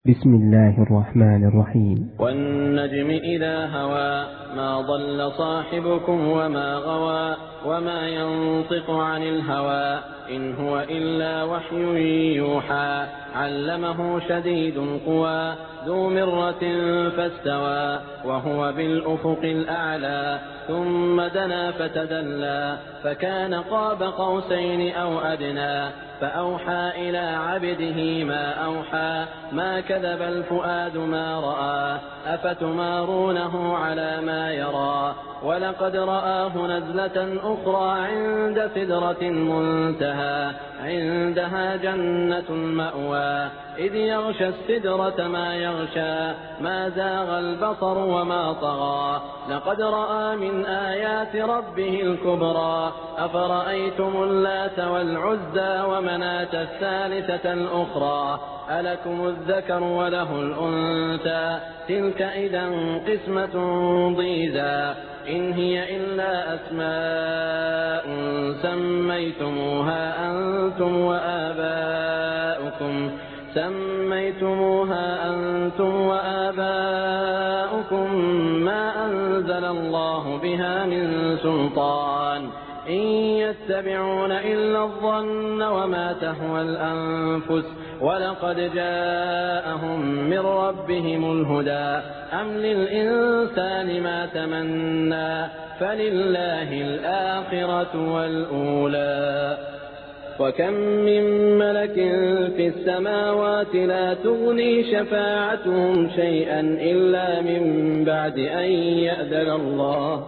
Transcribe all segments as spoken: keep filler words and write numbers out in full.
بسم الله الرحمن الرحيم. والنجم إذا هوى ما ضل صاحبكم وما غوى وما ينطق عن الهوى إن هو إلا وحي يوحى علمه شديد القوى ذو مرة فاستوى وهو بالأفق الأعلى ثم دنا فتدلى فكان قاب قوسين أو أدنى فأوحى إلى عبده ما أوحى ما كذب الفؤاد ما رأى أفتمارونه على ما يرى ولقد رآه نزلة أخرى عند سدرة المنتهى عندها جنة المأوى إذ يغشى السدرة ما يغشى ما زاغ البصر وما طغى لقد رأى من آيات ربه الكبرى أفرأيتم اللات والعزى ومناة الثالثة الأخرى ألكم الذكر وله الأنثى تلك إذا قسمة ضيزى إن هي إلا أسماء سميتموها أنتم وآباؤكم سميتموها أنتم وآباؤكم ما أنزل الله بها من سلطان إن يتبعون إلا الظن وما تهوى الأنفس ولقد جاءهم من ربهم الهدى أم للإنسان ما تمنى فلله الآخرة والأولى وكم من ملك في السماوات لا تغني شفاعتهم شيئا إلا من بعد أن يأذن الله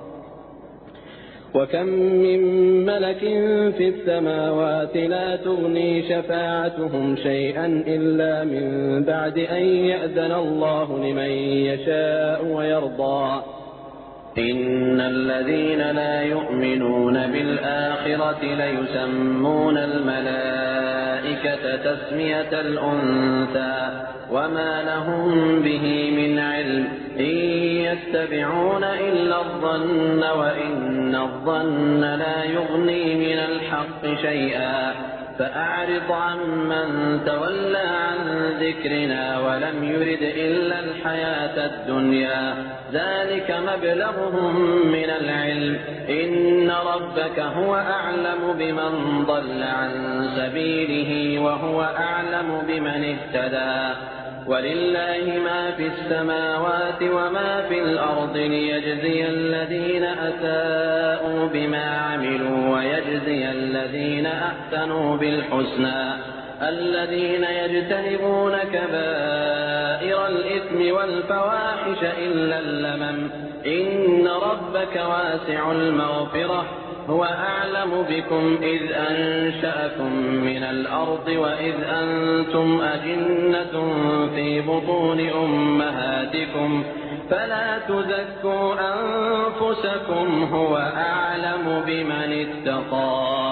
وكم من ملك في السماوات لا تغني شفاعتهم شيئا إلا من بعد أن يأذن الله لمن يشاء ويرضى إن الذين لا يؤمنون بالآخرة ليسمون الملائكة تسمية الأنثى وما لهم به من علم إن يتبعون إلا الظن وإن الظن لا يغني من الحق شيئا فأعرض عمن تولى عن ذكرنا ولم يرد إلا الحياة الدنيا ذلك مبلغهم من العلم إن ربك هو أعلم بمن ضل عن سبيله وهو أعلم بمن اهتدى ولله ما في السماوات وما في الأرض ليجزي الذين أساءوا بما عملوا ويجزي الذين أحسنوا بالحسنى الذين يجتنبون كبائر الإثم والفواحش إلا اللمم إن ربك واسع المغفرة هو أعلم بكم إذ أنشأكم من الأرض وإذ أنتم أجنة في بطون أمهاتكم فلا تزكوا أنفسكم هو أعلم بمن اتقى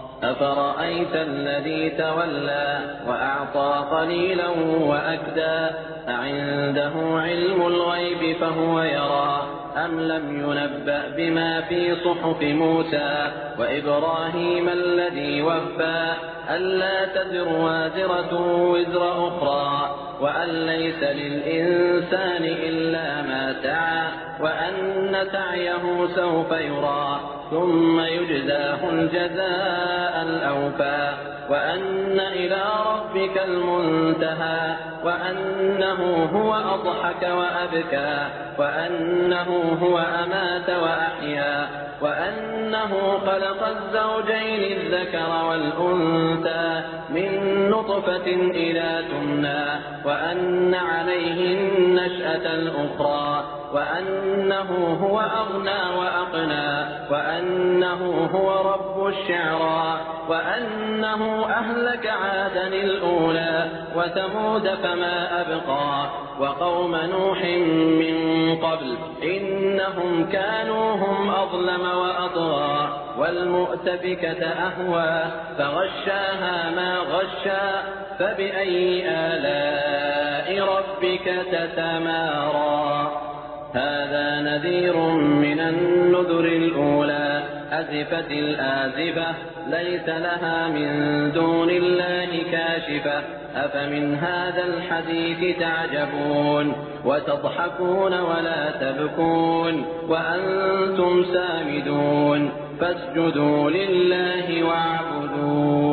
أفرأيت الذي تولى وأعطى قليلا وأكدى أعنده علم الغيب فهو يرى أم لم ينبأ بما في صحف موسى وإبراهيم الذي وفى ألا تزر وازرة وزر أخرى وأن ليس للإنسان إلا ما سعى وأن سعيه سوف يرى ثم يجزاه الجزاء الأوفى وأن إلى ربك المنتهى وأنه هو أضحك وأبكى وأنه هو أمات وأحيا وأنه خلق الزوجين الذكر والأنثى من نطفة إذا تمنى وأن عليه النشأة الأخرى وأنه هو أغنى وأقنى وأنه هو رب الشعرى وأنه أهلك عادا الأولى وثمود فما أبقى وقوم نوح من قبل إنهم كانوا هم أظلم وأطغى والمؤتفكة أهوى فغشاها ما غشى فبأي آلاء ربك تتمارى هذا نذير من النذر الأولى أزفت الآزفة ليس لها من دون الله كاشفة أفمن هذا الحديث تعجبون وتضحكون ولا تبكون وأنتم سامدون فاسجدوا لله واعبدون